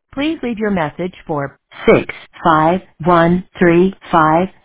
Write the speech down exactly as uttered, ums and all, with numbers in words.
Please leave your message for six five one three five.